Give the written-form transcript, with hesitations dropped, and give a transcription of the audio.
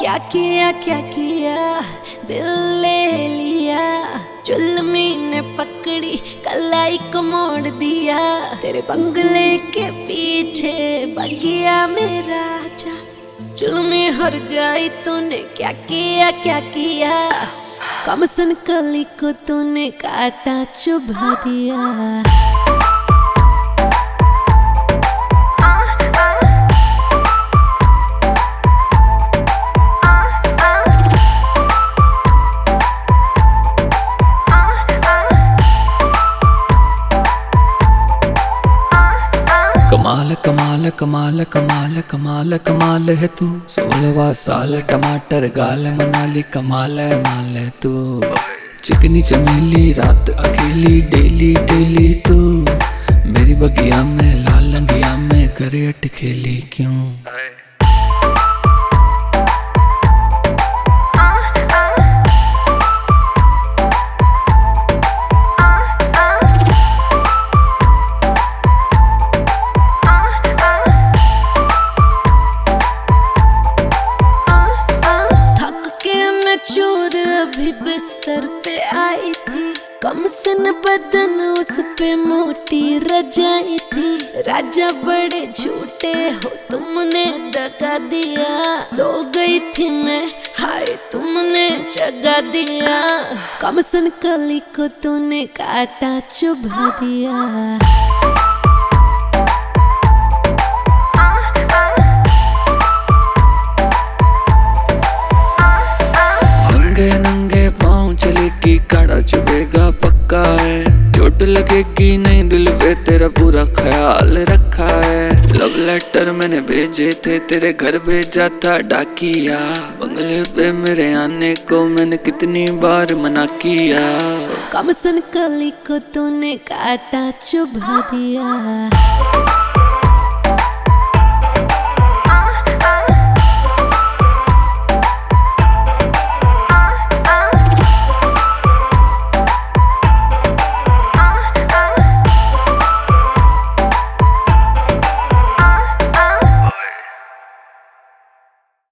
क्या किया दिल ले लिया, जुल्मी ने पकड़ी कलाई को मोड़ दिया। तेरे बंगले के पीछे बगिया मेरा राजा, जुल्मी हर जाई तूने क्या किया। कमसन कली को तूने काटा चुभा दिया। कमाल कमाल कमाल कमाल कमाल कमाल है तू। 16वां साल टमाटर गाल मनाली, कमाल है माल है तू। चिकनी चमेली रात अकेली डेली डेली तू। मेरी बगिया में लाल लंगिया में करे अटखेली क्यों। चोर अभी बिस्तर पे आई थी, कमसन बदन उस पे मोटी रजाई थी। राजा बड़े झूठे हो तुमने दगा दिया, सो गई थी मैं हाय तुमने जगा दिया। कमसन कली को तूने काटा चुभा दिया। नंगे पाँव चलेगी काड़ा चुभेगा पक्का है। चोट लगेगी नहीं दिल पे तेरा पूरा ख्याल रखा है। लव लेटर मैंने भेजे थे तेरे घर भेजा था डाकिया। बंगले पे मेरे आने को मैंने कितनी बार मना किया। कमसन कली को तूने काटा चुभा दिया।